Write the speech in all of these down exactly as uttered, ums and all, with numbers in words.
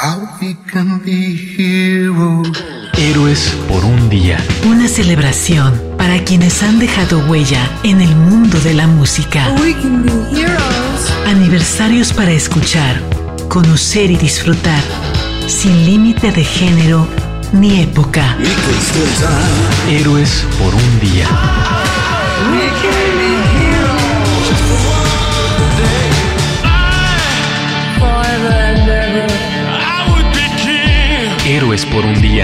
Héroes por un día. Una celebración para quienes han dejado huella en el mundo de la música. Aniversarios para escuchar, conocer y disfrutar, sin límite de género ni época. Héroes por un día. Héroes por un día.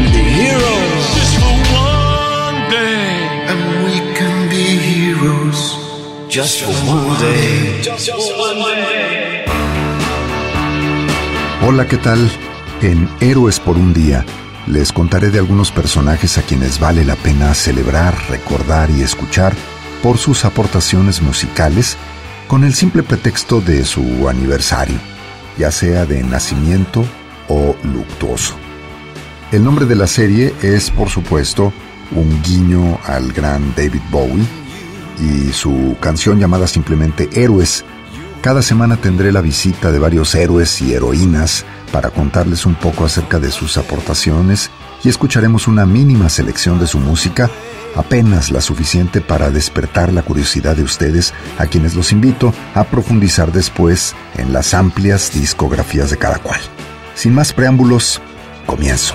Hola, ¿qué tal? En Héroes por un día les contaré de algunos personajes a quienes vale la pena celebrar, recordar y escuchar por sus aportaciones musicales con el simple pretexto de su aniversario, ya sea de nacimiento o luctuoso. El nombre de la serie es, por supuesto, un guiño al gran David Bowie y su canción llamada simplemente Héroes. Cada semana tendré la visita de varios héroes y heroínas para contarles un poco acerca de sus aportaciones y escucharemos una mínima selección de su música, apenas la suficiente para despertar la curiosidad de ustedes, a quienes los invito a profundizar después en las amplias discografías de cada cual. Sin más preámbulos, comienzo.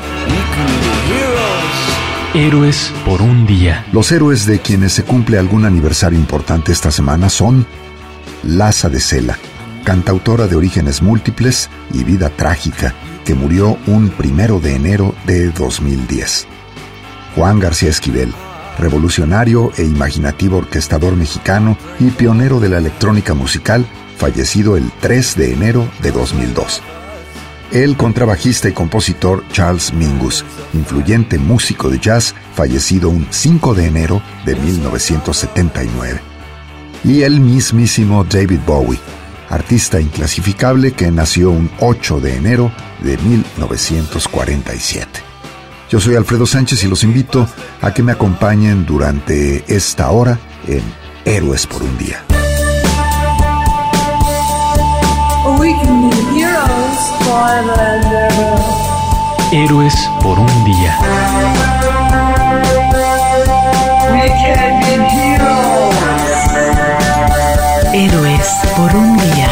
Héroes por un día. Los héroes de quienes se cumple algún aniversario importante esta semana son Lhasa de Sela, cantautora de orígenes múltiples y vida trágica, que murió un primero de enero de dos mil diez. Juan García Esquivel, revolucionario e imaginativo orquestador mexicano y pionero de la electrónica musical, fallecido el tres de enero de dos mil dos. El contrabajista y compositor Charles Mingus, influyente músico de jazz, fallecido un cinco de enero de mil novecientos setenta y nueve. Y el mismísimo David Bowie, artista inclasificable que nació un ocho de enero de mil novecientos cuarenta y siete. Yo soy Alfredo Sánchez y los invito a que me acompañen durante esta hora en Héroes por un día. Héroes por un día. Héroes por un día.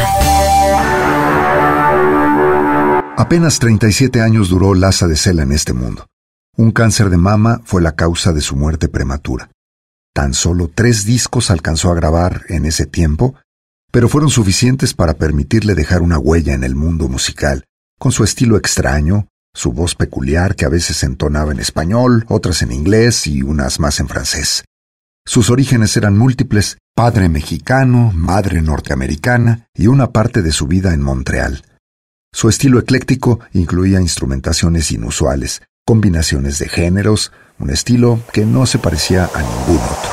Apenas treinta y siete años duró Lhasa de Sela en este mundo. Un cáncer de mama fue la causa de su muerte prematura. Tan solo tres discos alcanzó a grabar en ese tiempo, pero fueron suficientes para permitirle dejar una huella en el mundo musical, con su estilo extraño, su voz peculiar que a veces entonaba en español, otras en inglés y unas más en francés. Sus orígenes eran múltiples: padre mexicano, madre norteamericana y una parte de su vida en Montreal. Su estilo ecléctico incluía instrumentaciones inusuales, combinaciones de géneros, un estilo que no se parecía a ningún otro.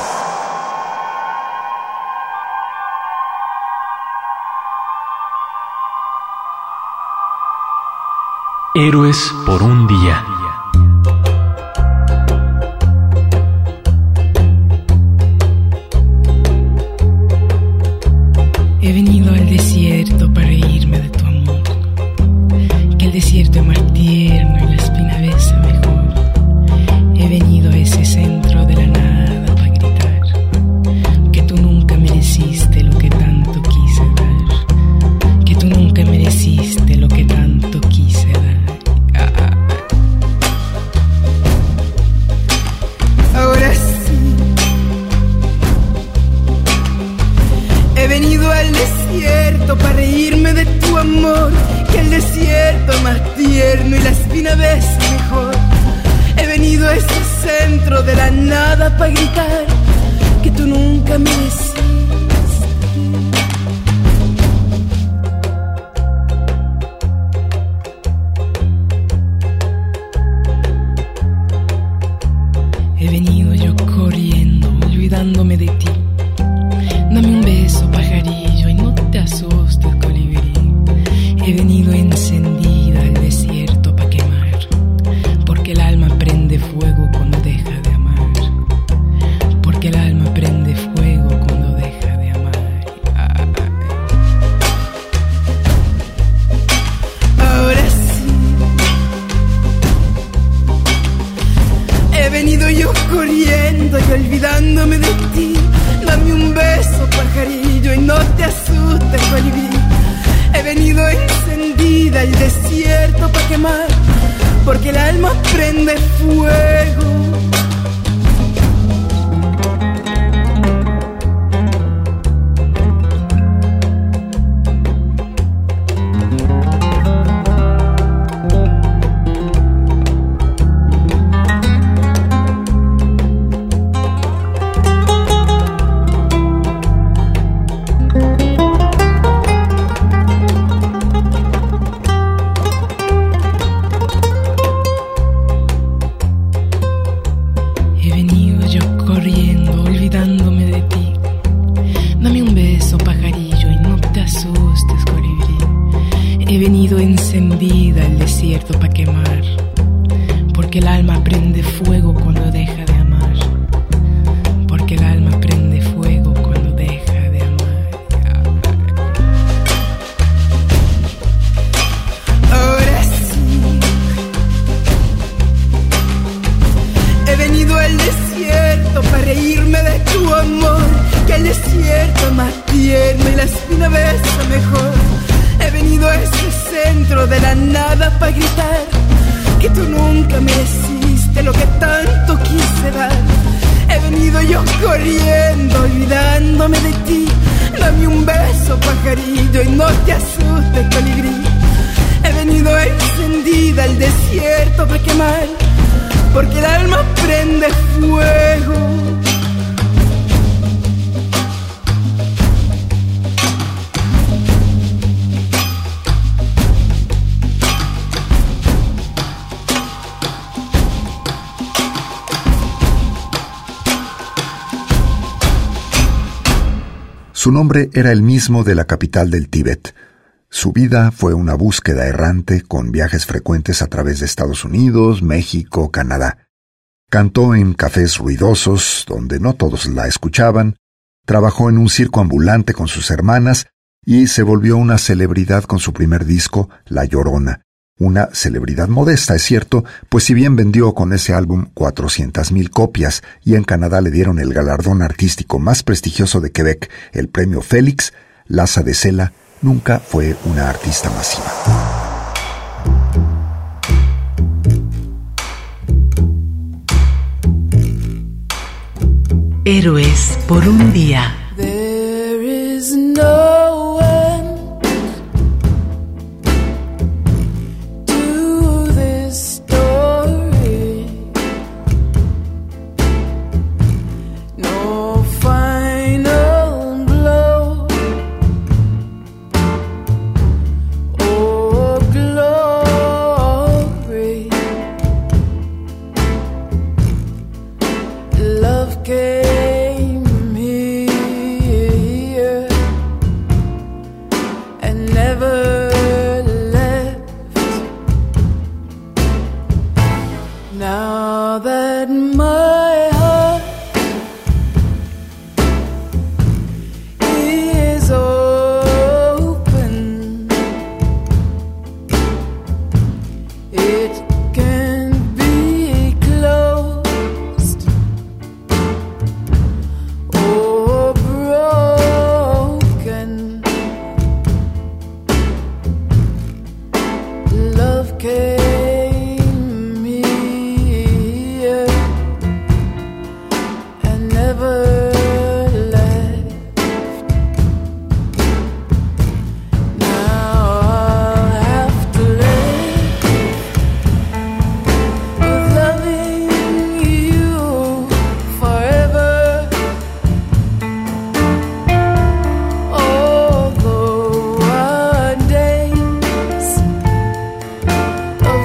Héroes por un día. He venido al desierto para reírme de tu amor, que el desierto es más tierno y la espina besa mejor. He venido a ese centro de la nada para gritar que tú nunca mereciste lo que tanto quise dar, que tú nunca mereciste lo que tanto quise dar. Ahora sí, he venido al desierto para reírme de tu amor, que el desierto es más tierno y la espina besa mejor. He venido a ese centro de la nada para gritar que tú nunca mereciste. He venido yo corriendo, olvidándome de ti. Dame un beso, pajarillo, y no te asustes, colibrí. He venido encendida al desierto pa' quemar, porque el alma prende fuego cuando deja de amar, porque el alma prende fuego cuando encendida el desierto para quemar, porque el alma prende fuego. Encendida el desierto para quemar, porque el alma prende fuego cuando deja de amar, porque el alma prende fuego cuando deja de amar. Ahora sí, he venido al desierto para reírme de tu amor, que el desierto es más tierno y la espina besa mejor. He venido a ese centro de la nada para gritar que tú nunca mereciste lo que tanto quise dar. He venido yo corriendo, olvidándome de ti. Dame un beso, pajarillo, y no te asustes, colibrí. He venido encendida al desierto para quemar, porque el alma prende fuego. Su nombre era el mismo de la capital del Tíbet. Su vida fue una búsqueda errante con viajes frecuentes a través de Estados Unidos, México, Canadá. Cantó en cafés ruidosos donde no todos la escuchaban, trabajó en un circo ambulante con sus hermanas y se volvió una celebridad con su primer disco, La Llorona. Una celebridad modesta, es cierto, pues si bien vendió con ese álbum cuatrocientas mil copias y en Canadá le dieron el galardón artístico más prestigioso de Quebec, el premio Félix, Lhasa de Sela nunca fue una artista masiva. Héroes por un día. There is no end to this story, no final blow or glory. Love came here and never left. Now that my heart is open, it can be closed or broken. Love came here and never left. Now I'll have to live with loving you forever. Although our days of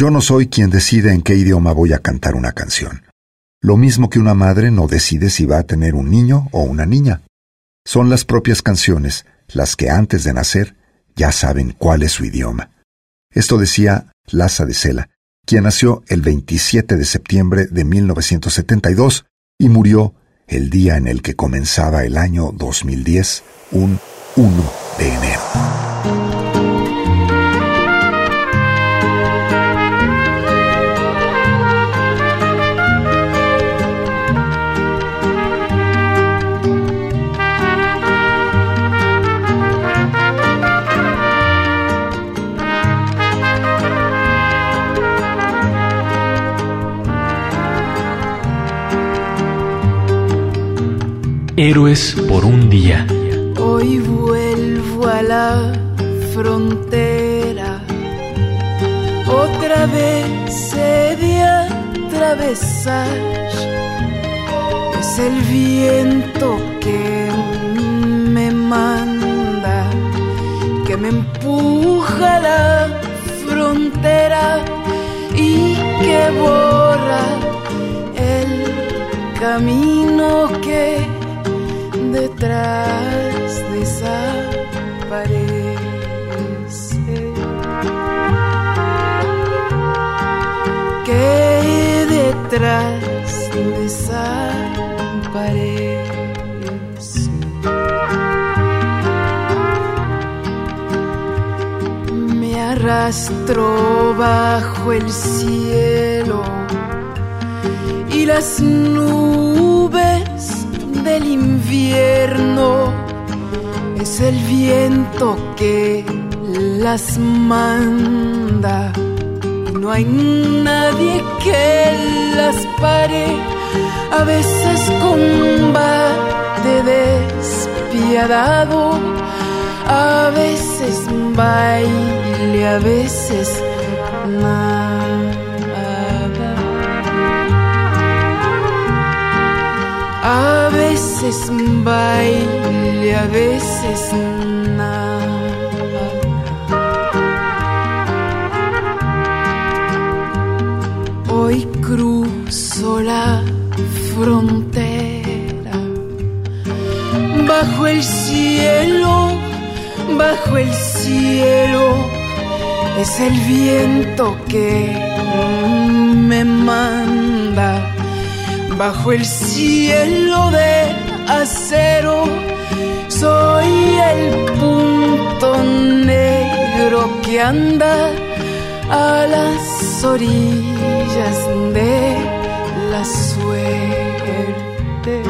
Yo no soy quien decide en qué idioma voy a cantar una canción. Lo mismo que una madre no decide si va a tener un niño o una niña. Son las propias canciones las que antes de nacer ya saben cuál es su idioma. Esto decía Lhasa de Sela, quien nació el veintisiete de septiembre de mil novecientos setenta y dos y murió el día en el que comenzaba el año dos mil diez, un uno de enero. Héroes por un día. Hoy vuelvo a la frontera, otra vez he de atravesar. Es el viento que me manda, que me empuja a la frontera y que borra el camino que detrás desaparece, que detrás desaparece. Me arrastro bajo el cielo y las nubes del invierno, es el viento que las manda y no hay nadie que las pare. A veces combate despiadado, a veces baile, a veces nada. A veces baile, a veces nada. Hoy cruzo la frontera, bajo el cielo, bajo el cielo, es el viento que me manda. Bajo el cielo de acero, soy el punto negro que anda a las orillas de la suerte,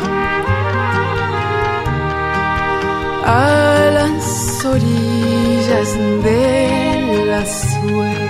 a las orillas de la suerte.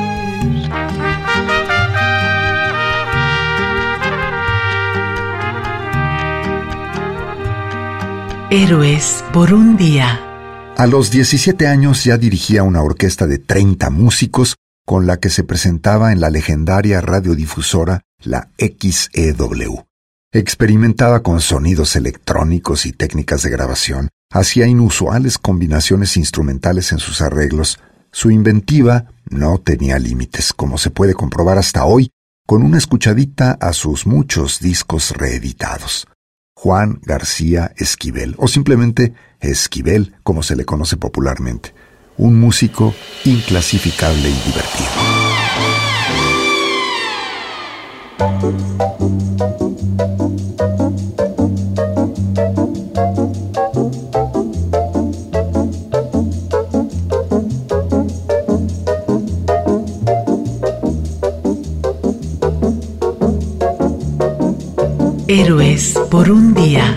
Héroes por un día. A los diecisiete años ya dirigía una orquesta de treinta músicos con la que se presentaba en la legendaria radiodifusora, la X E W. Experimentaba con sonidos electrónicos y técnicas de grabación, hacía inusuales combinaciones instrumentales en sus arreglos. Su inventiva no tenía límites, como se puede comprobar hasta hoy con una escuchadita a sus muchos discos reeditados. Juan García Esquivel, o simplemente Esquivel, como se le conoce popularmente. Un músico inclasificable y divertido. Héroes por un día.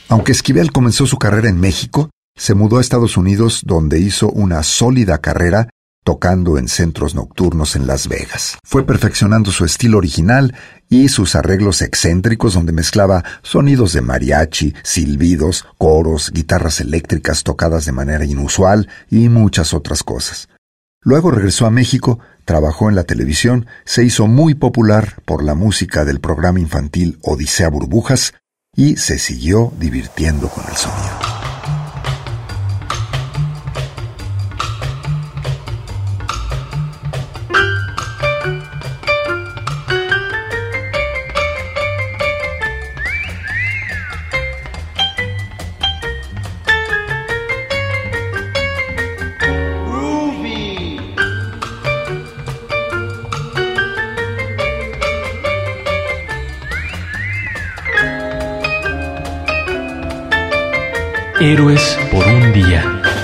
Aunque Esquivel comenzó su carrera en México, se mudó a Estados Unidos, donde hizo una sólida carrera tocando en centros nocturnos en Las Vegas. Fue perfeccionando su estilo original y sus arreglos excéntricos, donde mezclaba sonidos de mariachi, silbidos, coros, guitarras eléctricas tocadas de manera inusual y muchas otras cosas. Luego regresó a México, trabajó en la televisión, se hizo muy popular por la música del programa infantil Odisea Burbujas y se siguió divirtiendo con el sonido. Héroes por un día.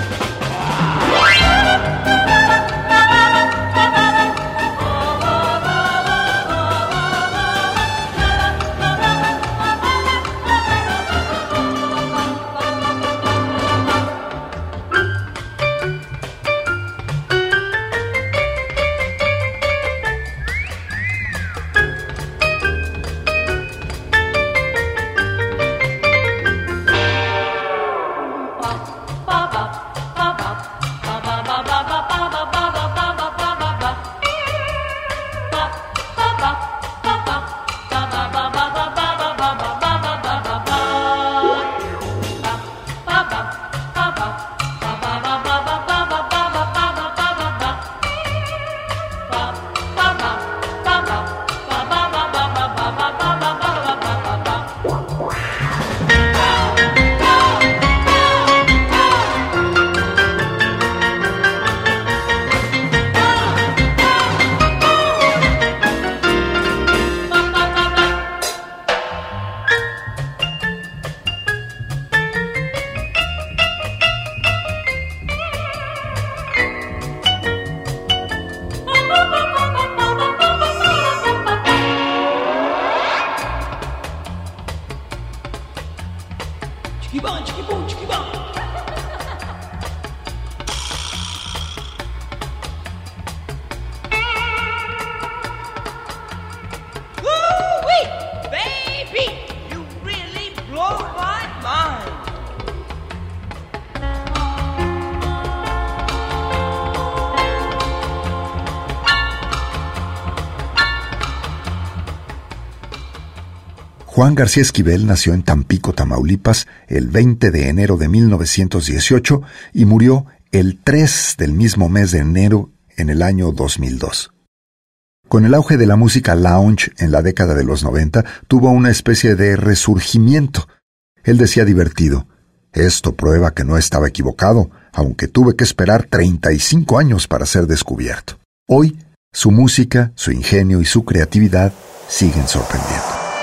Juan García Esquivel nació en Tampico, Tamaulipas, el veinte de enero de mil novecientos dieciocho y murió el tres del mismo mes de enero en el año dos mil dos. Con el auge de la música lounge en la década de los noventa, tuvo una especie de resurgimiento. Él decía divertido: esto prueba que no estaba equivocado, aunque tuve que esperar treinta y cinco años para ser descubierto. Hoy, su música, su ingenio y su creatividad siguen sorprendiendo.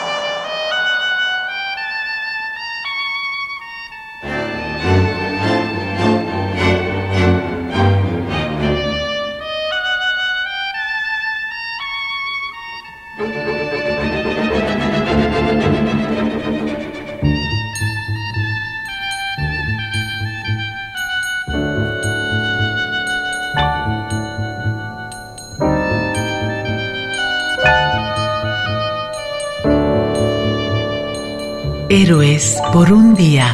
Héroes por un día.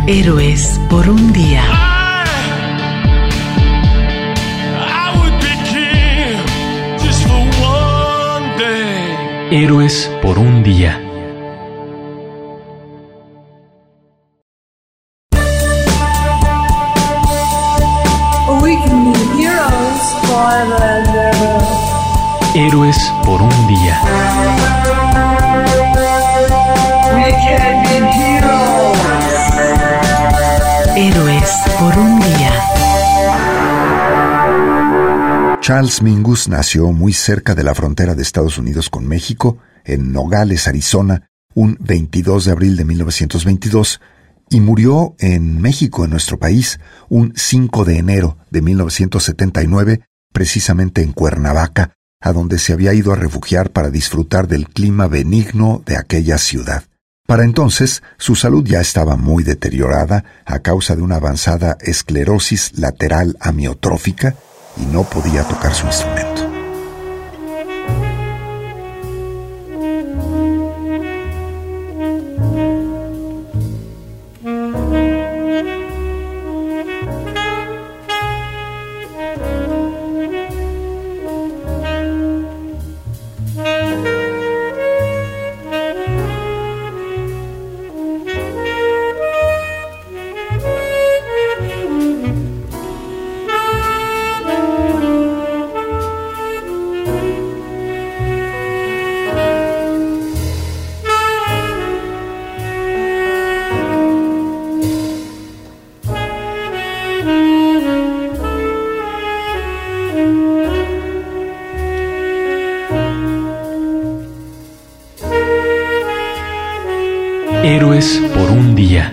Héroes por un día. Héroes por un día. We can be heroes forever and ever. Héroes por un día. We can be heroes. Héroes por un día. Charles Mingus nació muy cerca de la frontera de Estados Unidos con México, en Nogales, Arizona, un veintidós de abril de mil novecientos veintidós, y murió en México, en nuestro país, un cinco de enero de mil novecientos setenta y nueve, precisamente en Cuernavaca, a donde se había ido a refugiar para disfrutar del clima benigno de aquella ciudad. Para entonces, su salud ya estaba muy deteriorada a causa de una avanzada esclerosis lateral amiotrófica y no podía tocar su instrumento. Héroes por un día.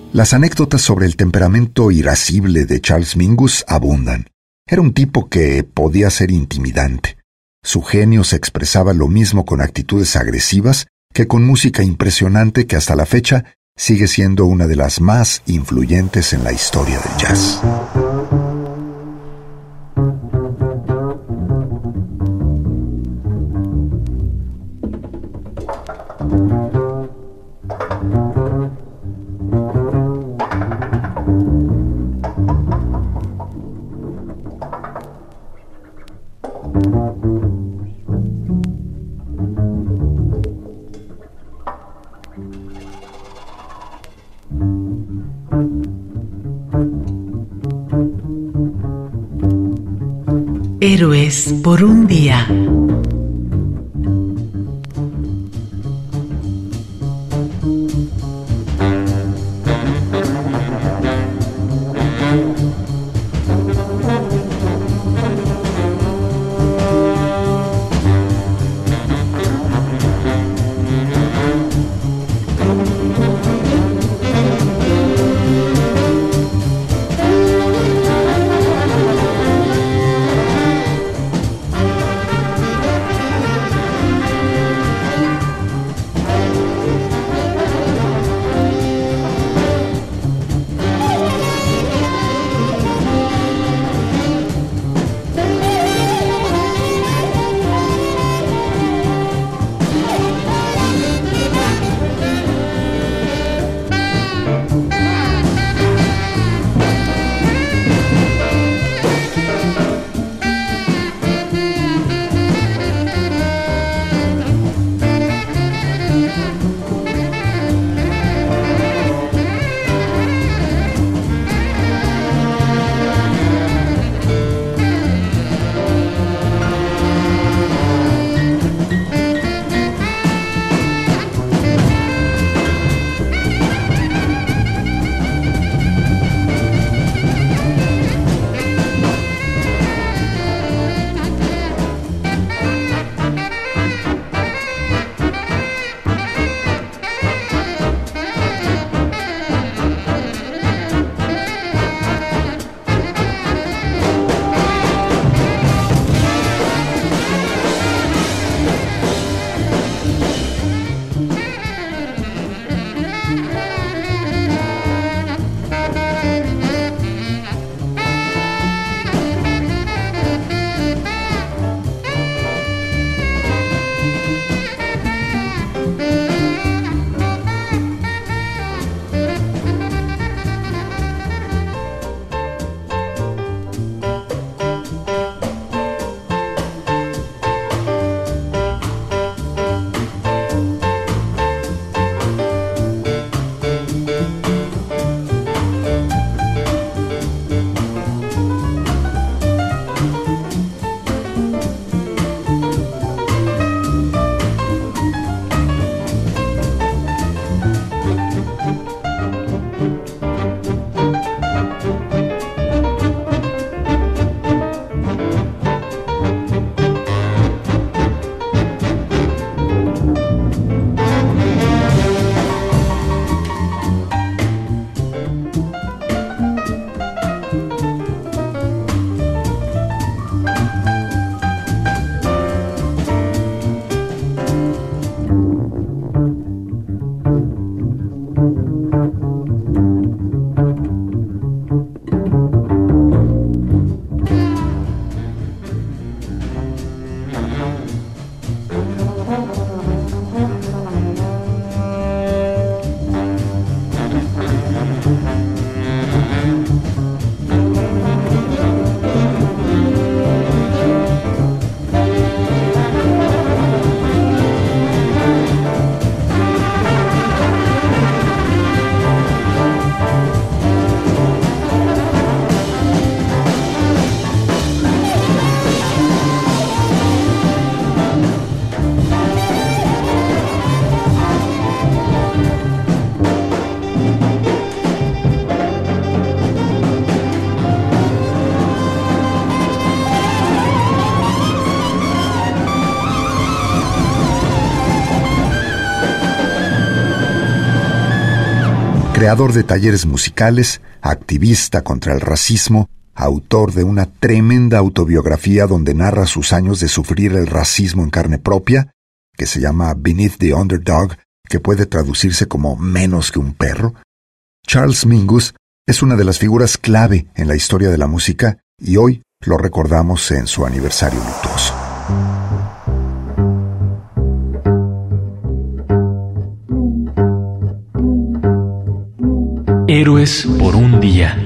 Las anécdotas sobre el temperamento irascible de Charles Mingus abundan. Era un tipo que podía ser intimidante. Su genio se expresaba lo mismo con actitudes agresivas que con música impresionante que hasta la fecha sigue siendo una de las más influyentes en la historia del jazz. Héroes por un día. creador de talleres musicales, activista contra el racismo, autor de una tremenda autobiografía donde narra sus años de sufrir el racismo en carne propia, que se llama Beneath the Underdog, que puede traducirse como menos que un perro. Charles Mingus es una de las figuras clave en la historia de la música y hoy lo recordamos en su aniversario luctuoso. Héroes por un día.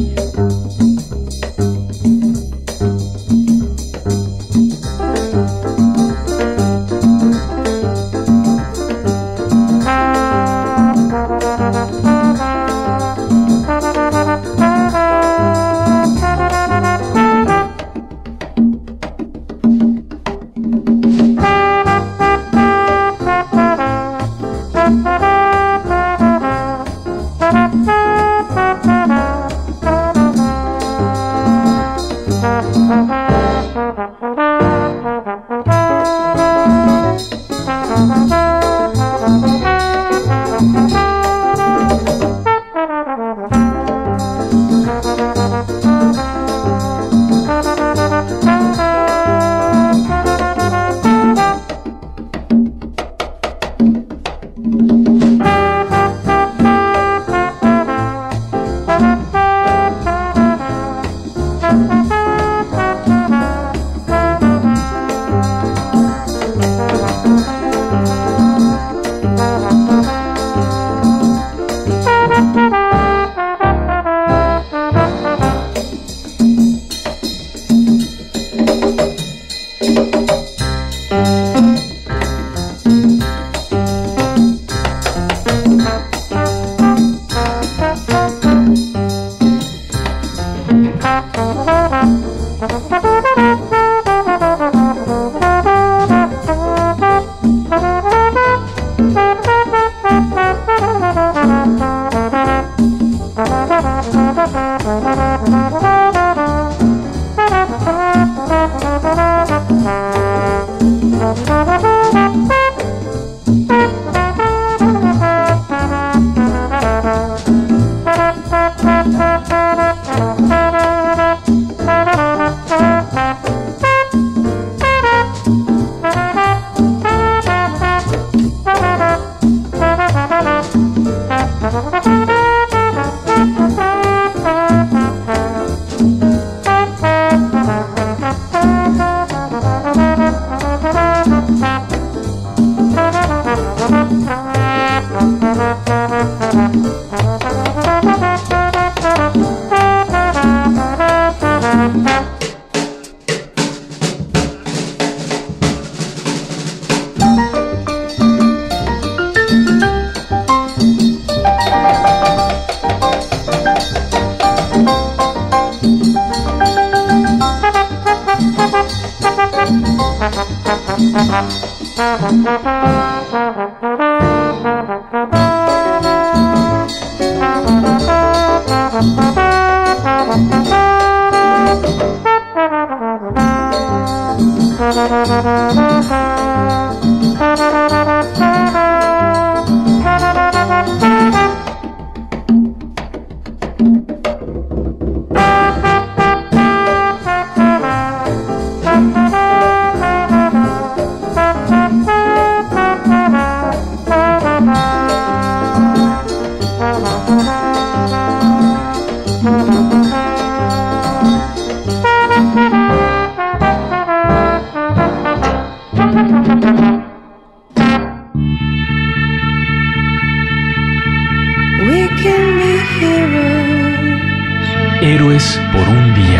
Héroes por un día.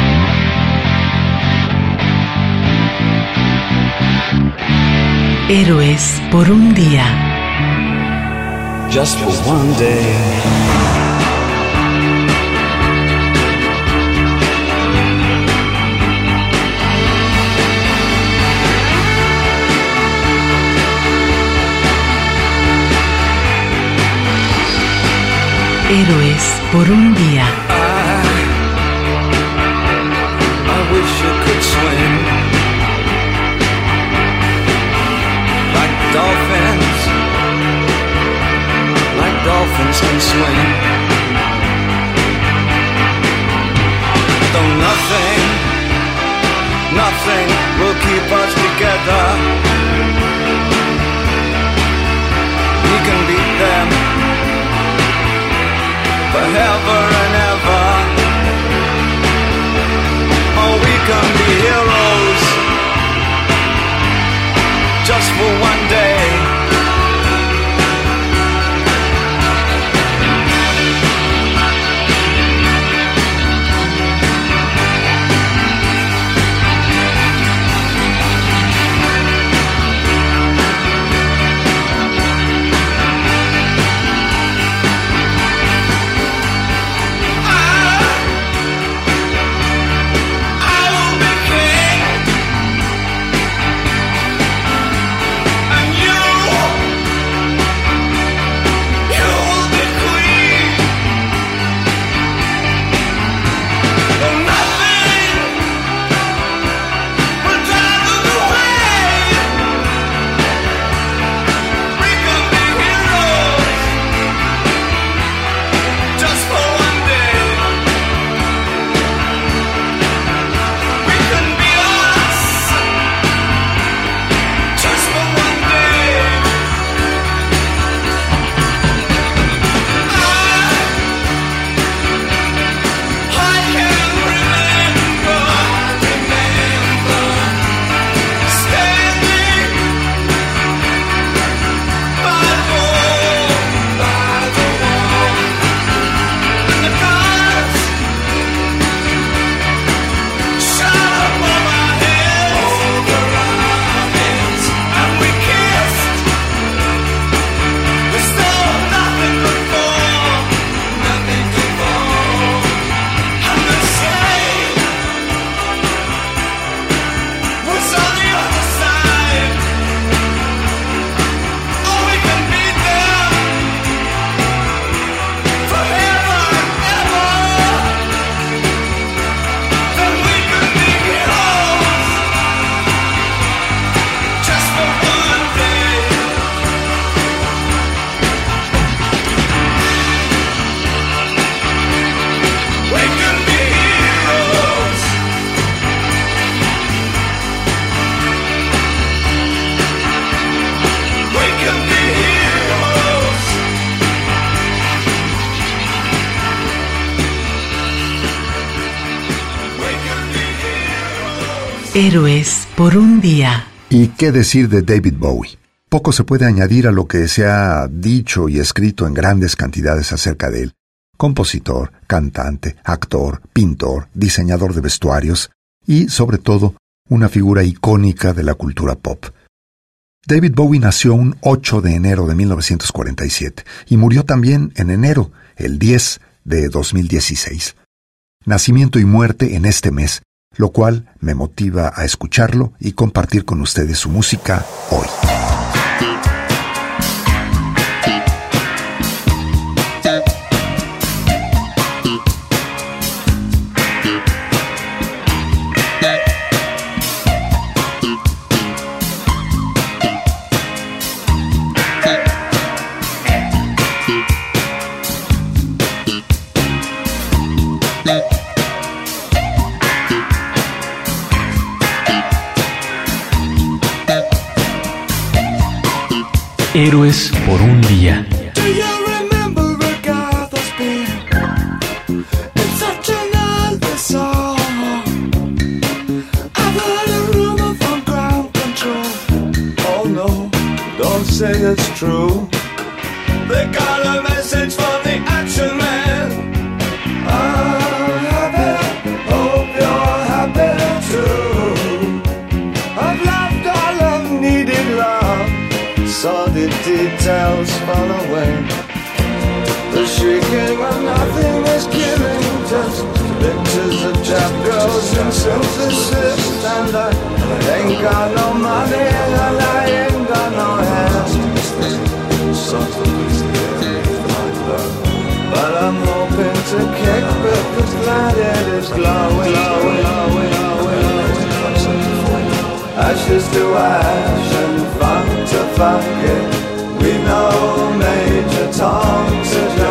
Héroes por un día. Just for one day. Héroes por un día. I wish you could swim like dolphins, like dolphins. dolphins can swim. Though nothing, nothing will keep us together. We can beat them forever and ever. Oh, we can be heroes just for one day. Héroes por un día. ¿Y qué decir de David Bowie? Poco se puede añadir a lo que se ha dicho y escrito en grandes cantidades acerca de él. Compositor, cantante, actor, pintor, diseñador de vestuarios y, sobre todo, una figura icónica de la cultura pop. David Bowie nació un ocho de enero de mil novecientos cuarenta y siete y murió también en enero, el diez de dos mil dieciséis. Nacimiento y muerte en este mes, lo cual me motiva a escucharlo y compartir con ustedes su música hoy. Héroes por un día. Say it's true. They got a message from the action man. I'm happy, hope you're happy too. I've loved all I've needed love, saw the details fall away. The shrieking when nothing is killing, just pictures of trap girls and synthesis. And I ain't got no money and I ain't got no hands. But I'm hoping to kick because planet is glowing, glowing, glowing, glowing. Ashes to ash and funk to funk it. We know Major Tom's a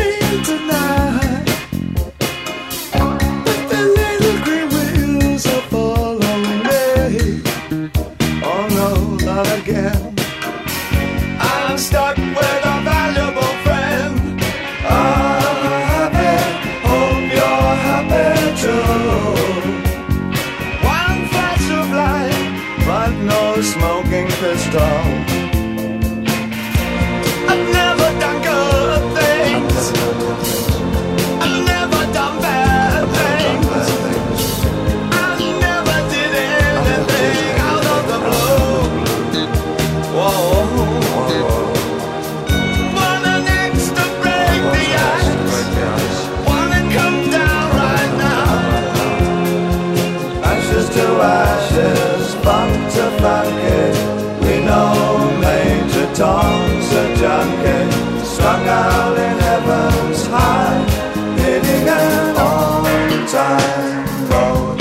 train tonight. But the little green wheels are following me. Oh no, not again. I'm stuck with a valuable friend. I'm happy, hope you're happy too. One flash of light, but no smoking pistol. I've never done good things. I've never done bad things. I never did anything out of the blue. Whoa. Want an axe to break the ice. Wanna come down right now. Ashes to ashes, funk to funky. We know Major Tom's a junkie, strung out in heaven's high, hitting an on-time road.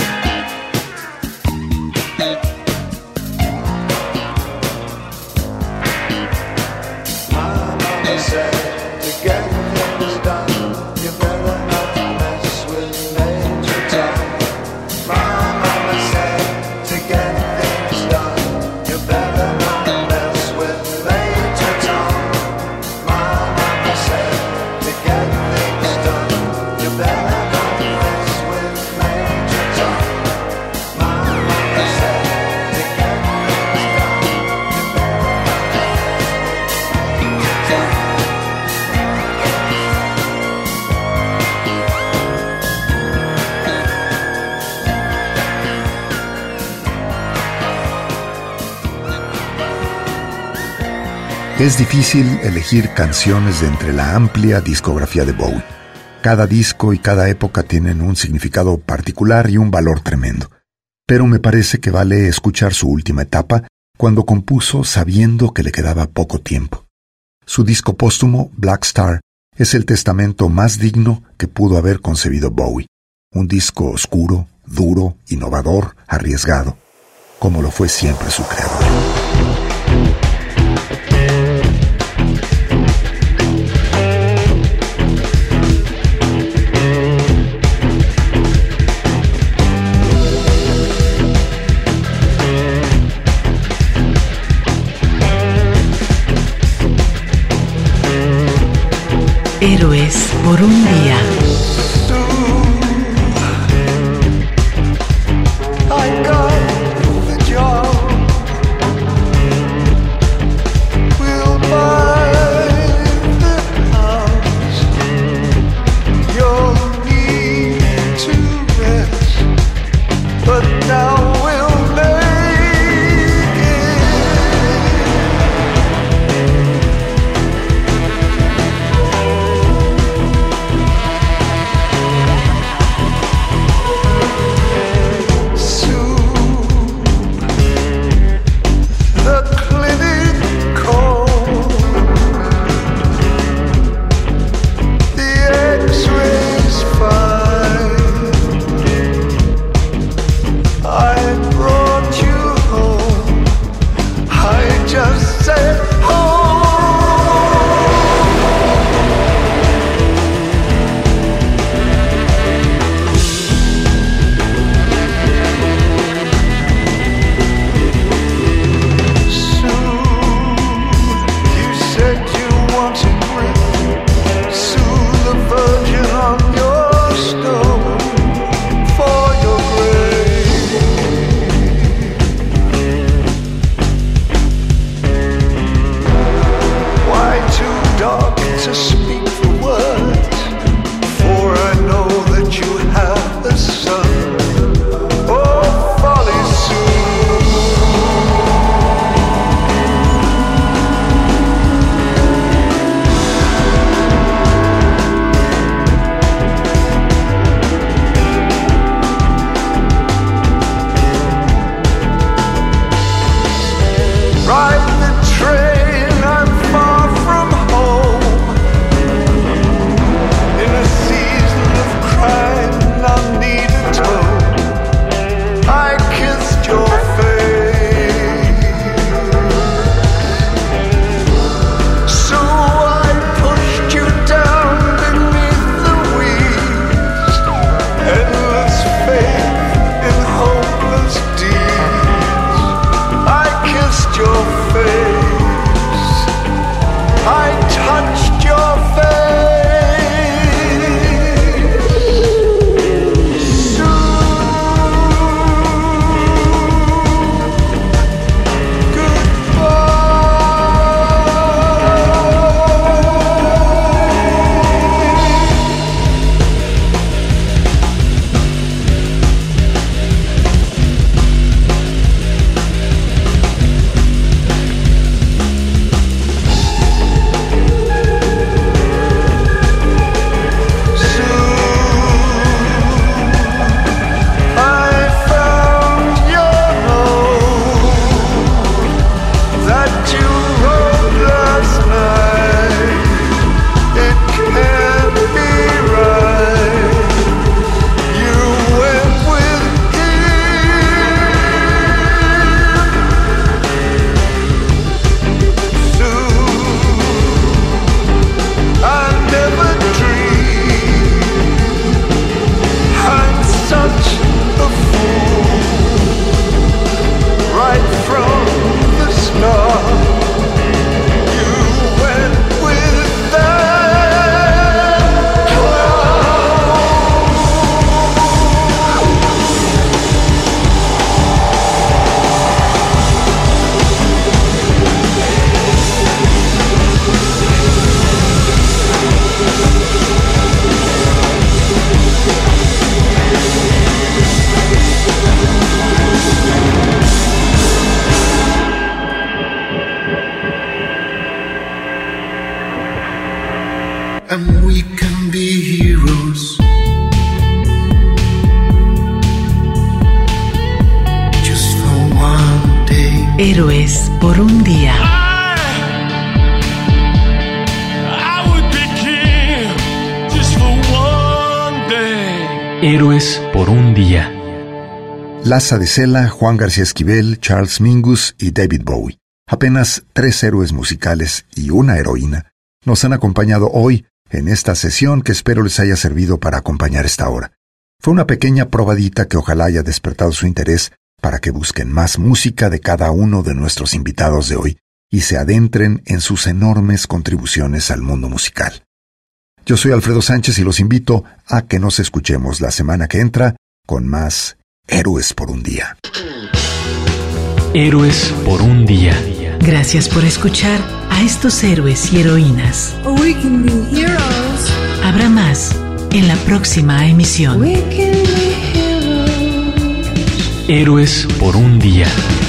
My mama said, to get things done, you better not mess with Major Tom. My mama said, to get things done, you better not mess with Major Tom. My mama said, to get things done, you better not mess with Major Tom. My mama said, to get things done, you better not Es difícil elegir canciones de entre la amplia discografía de Bowie. Cada disco y cada época tienen un significado particular y un valor tremendo. Pero me parece que vale escuchar su última etapa, cuando compuso sabiendo que le quedaba poco tiempo. Su disco póstumo, Black Star, es el testamento más digno que pudo haber concebido Bowie. Un disco oscuro, duro, innovador, arriesgado, como lo fue siempre su creador. Héroes por un día. I got the job. We'll buy the house. You'll need to rest, but now we'll make it. and we can be heroes. Just for one day. Héroes por un día. Héroes por un día. Laza de Sela, Juan García Esquivel, Charles Mingus y David Bowie. Apenas tres héroes musicales y una heroína nos han acompañado hoy en esta sesión que espero les haya servido para acompañar esta hora. Fue una pequeña probadita que ojalá haya despertado su interés para que busquen más música de cada uno de nuestros invitados de hoy y se adentren en sus enormes contribuciones al mundo musical. Yo soy Alfredo Sánchez y los invito a que nos escuchemos la semana que entra con más Héroes por un día. Héroes por un día. Gracias por escuchar a estos héroes y heroínas. We can be heroes. Habrá más en la próxima emisión. We can be heroes. Héroes por un día.